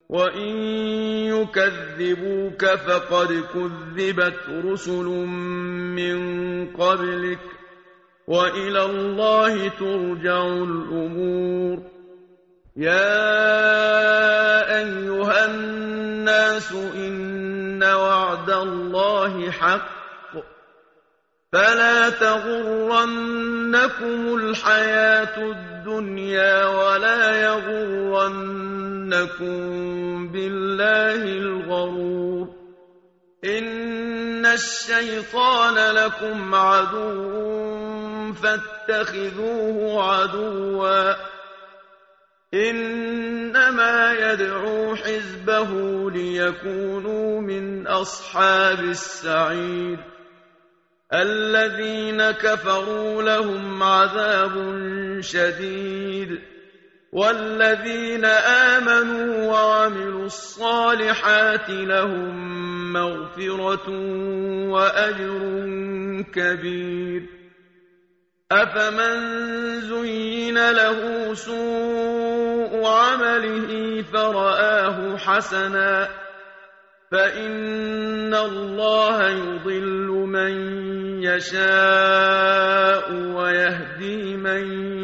وإن يكذبوك فقد كذبت رسل من قبلك وإلى الله ترجع الأمور. يا أيها الناس إن وعد الله حق فلا تغرنكم الحياة الدنيا ولا يغرنكم بالله الغرور. إن الشيطان لكم عدو فاتخذوه عدوا إنما يدعو حزبه ليكونوا من أصحاب السعير. الذين كفروا لهم عذاب شديد والذين آمنوا وعملوا الصالحات لهم مغفرة وأجر كبير. أفمن زين له سوء عمله فرآه حسنا فإن الله يضل من يشاء ويهدي من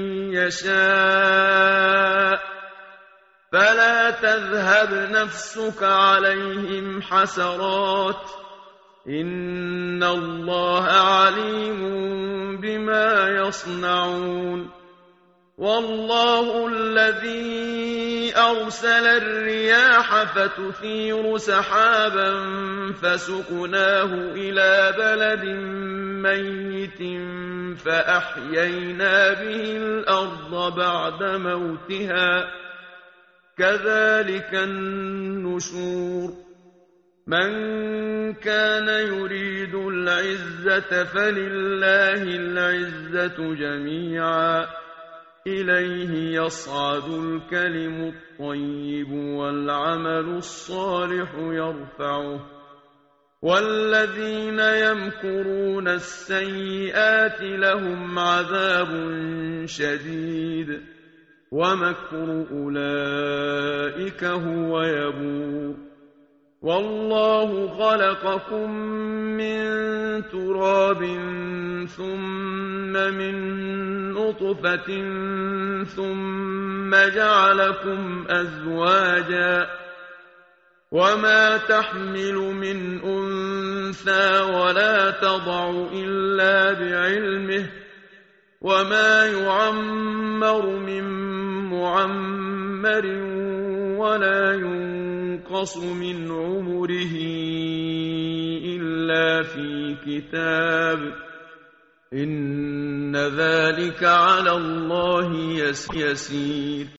يشاء فلا تذهب نفسك عليهم حسرات إن الله عليم بما يصنعون. والله الذي أرسل الرياح فتثير سحابا فسقناه إلى بلد ميت فأحيينا به الأرض بعد موتها كذلك النشور. من كان يريد العزة فلله العزة جميعا إليه يصعد الكلم الطيب والعمل الصالح يرفعه والذين يمكرون السيئات لهم عذاب شديد ومكر أولئك هو يبور. والله خلقكم من تراب ثم من نطفة ثم جعلكم أزواجا وما تحمل من أنثى ولا تضع إلا بعلمه وما يعمر من معمر ولا ينقص من عمره إلا في كتاب إن ذلك على الله يسير.